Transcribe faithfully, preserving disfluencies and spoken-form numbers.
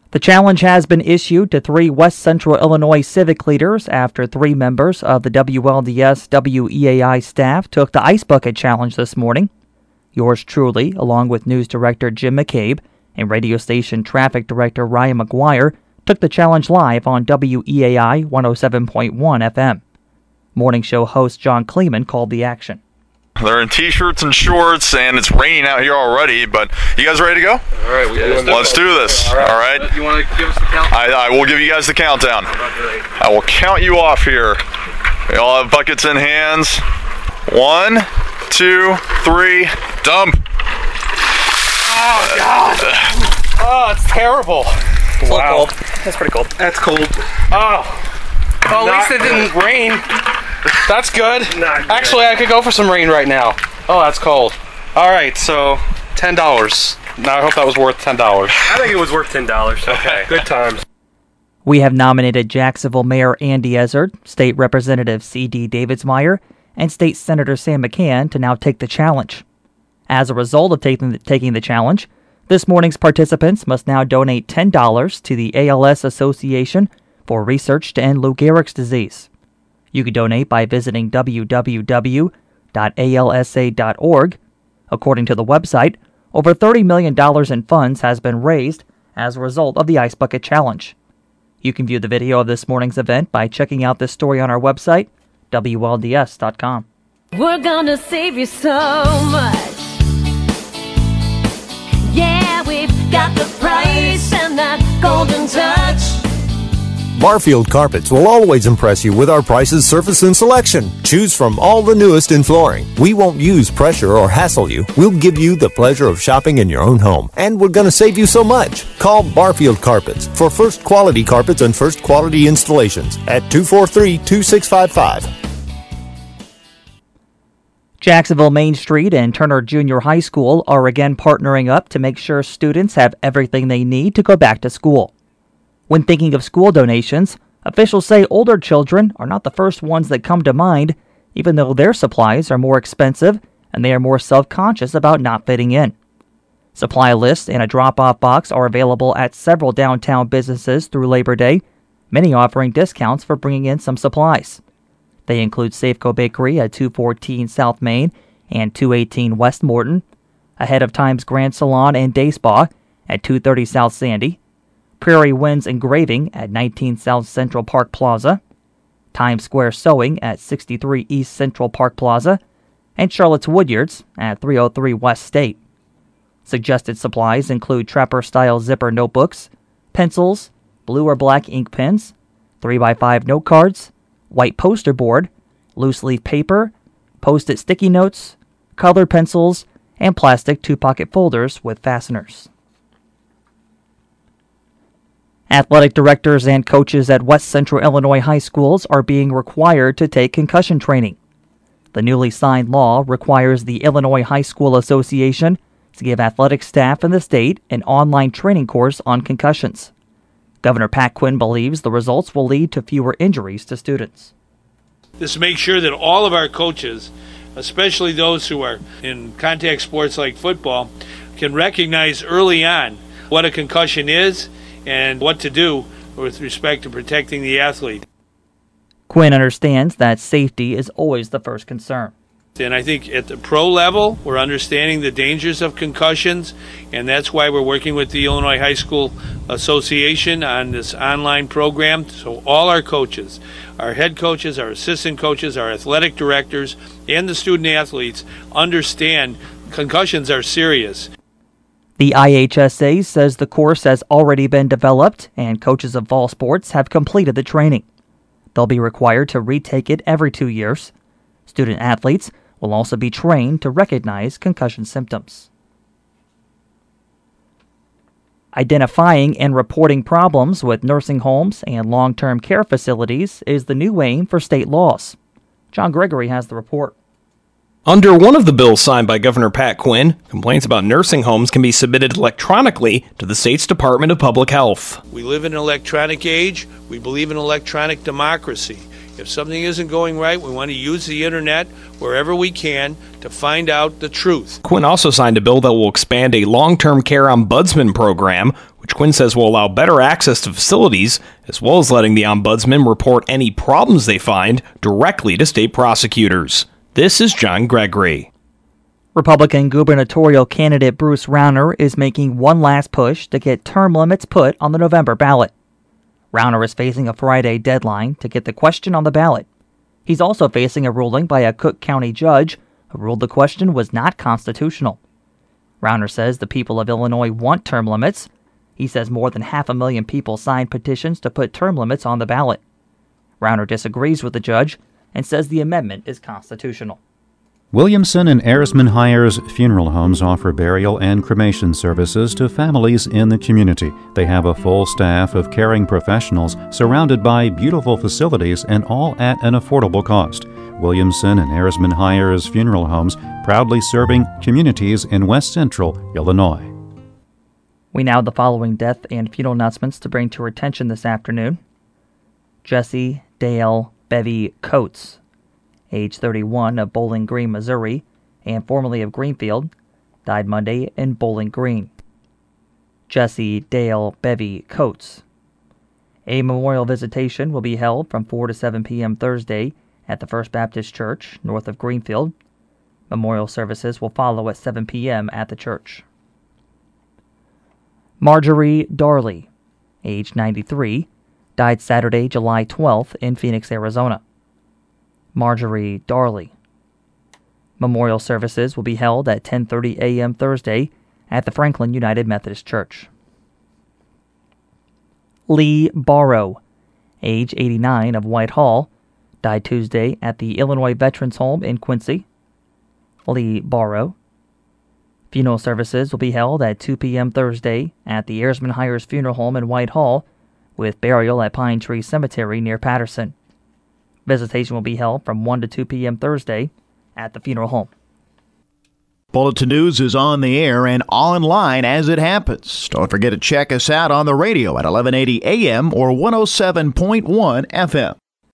The challenge has been issued to three West Central Illinois civic leaders after three members of the W L D S W E A I staff took the Ice Bucket Challenge this morning. Yours truly, along with News Director Jim McCabe and radio station Traffic Director Ryan McGuire, took the challenge live on W E A I one oh seven point one F M. Morning show host John Kleeman called the action. They're in t-shirts and shorts, and it's raining out here already, but you guys ready to go? All right, we yeah, let's, let's do this. All right. All right. You want to give us the countdown? I, I will give you guys the countdown. I will count you off here. We all have buckets in hands. One, two, three, dump. Oh, God. Oh, it's terrible. It's wow. Cold. That's pretty cold. That's cold. Oh. Well, at least it didn't good. rain. That's good. Not good. Actually, I could go for some rain right now. Oh, that's cold. All right, so ten dollars. Now, I hope that was worth ten dollars. I think it was worth ten dollars. Okay. Good times. We have nominated Jacksonville Mayor Andy Ezzard, State Representative C D Davidsmeyer, and State Senator Sam McCann to now take the challenge. As a result of taking the, taking the challenge, this morning's participants must now donate ten dollars to the A L S Association for research to end Lou Gehrig's disease. You can donate by visiting w w w dot a l s a dot org. According to the website, over thirty million dollars in funds has been raised as a result of the Ice Bucket Challenge. You can view the video of this morning's event by checking out this story on our website, w l d s dot com. We're gonna save you so much. Yeah, we've got the price and that golden touch. Barfield Carpets will always impress you with our prices, surface, and selection. Choose from all the newest in flooring. We won't use pressure or hassle you. We'll give you the pleasure of shopping in your own home. And we're going to save you so much. Call Barfield Carpets for first quality carpets and first quality installations at two four three, two six five five. Jacksonville Main Street and Turner Junior High School are again partnering up to make sure students have everything they need to go back to school. When thinking of school donations, officials say older children are not the first ones that come to mind, even though their supplies are more expensive and they are more self-conscious about not fitting in. Supply lists and a drop-off box are available at several downtown businesses through Labor Day, many offering discounts for bringing in some supplies. They include Safeco Bakery at two fourteen South Main and two eighteen West Morton, Ahead of Time's Grand Salon and Day Spa at two thirty South Sandy, Prairie Winds Engraving at nineteen South Central Park Plaza, Times Square Sewing at sixty-three East Central Park Plaza, and Charlotte's Woodyards at three oh three West State. Suggested supplies include Trapper-style zipper notebooks, pencils, blue or black ink pens, three by five note cards, white poster board, loose-leaf paper, Post-it sticky notes, colored pencils, and plastic two-pocket folders with fasteners. Athletic directors and coaches at West Central Illinois high schools are being required to take concussion training. The newly signed law requires the Illinois High School Association to give athletic staff in the state an online training course on concussions. Governor Pat Quinn believes the results will lead to fewer injuries to students. This makes sure that all of our coaches, especially those who are in contact sports like football, can recognize early on what a concussion is and what to do with respect to protecting the athlete. Quinn understands that safety is always the first concern. And I think at the pro level, we're understanding the dangers of concussions, and that's why we're working with the Illinois High School Association on this online program. So all our coaches, our head coaches, our assistant coaches, our athletic directors, and the student athletes understand concussions are serious. The I H S A says the course has already been developed and coaches of fall sports have completed the training. They'll be required to retake it every two years. Student athletes will also be trained to recognize concussion symptoms. Identifying and reporting problems with nursing homes and long-term care facilities is the new aim for state laws. John Gregory has the report. Under one of the bills signed by Governor Pat Quinn, complaints about nursing homes can be submitted electronically to the state's Department of Public Health. We live in an electronic age. We believe in electronic democracy. If something isn't going right, we want to use the internet wherever we can to find out the truth. Quinn also signed a bill that will expand a long-term care ombudsman program, which Quinn says will allow better access to facilities, as well as letting the ombudsman report any problems they find directly to state prosecutors. This is John Gregory. Republican gubernatorial candidate Bruce Rauner is making one last push to get term limits put on the November ballot. Rauner is facing a Friday deadline to get the question on the ballot. He's also facing a ruling by a Cook County judge who ruled the question was not constitutional. Rauner says the people of Illinois want term limits. He says more than half a million people signed petitions to put term limits on the ballot. Rauner disagrees with the judge and says the amendment is constitutional. Williamson and Arisman Hires Funeral Homes offer burial and cremation services to families in the community. They have a full staff of caring professionals surrounded by beautiful facilities and all at an affordable cost. Williamson and Arisman Hires Funeral Homes, proudly serving communities in West Central Illinois. We now have the following death and funeral announcements to bring to your attention this afternoon. Jesse Dale Bevy Coates, age thirty-one, of Bowling Green, Missouri, and formerly of Greenfield, died Monday in Bowling Green. Jesse Dale Bevy Coates. A memorial visitation will be held from four to seven p.m. Thursday at the First Baptist Church, north of Greenfield. Memorial services will follow at seven p.m. at the church. Marjorie Darley, age ninety-three, died Saturday, July twelfth in Phoenix, Arizona. Marjorie Darley. Memorial services will be held at ten thirty a.m. Thursday at the Franklin United Methodist Church. Lee Barrow, age eighty-nine, of Whitehall, died Tuesday at the Illinois Veterans Home in Quincy. Lee Barrow. Funeral services will be held at two p.m. Thursday at the Arisman Hires Funeral Home in Whitehall, with burial at Pine Tree Cemetery near Patterson. Visitation will be held from one to two p.m. Thursday at the funeral home. Bulletin News is on the air and online as it happens. Don't forget to check us out on the radio at eleven eighty a.m. or one oh seven point one F M.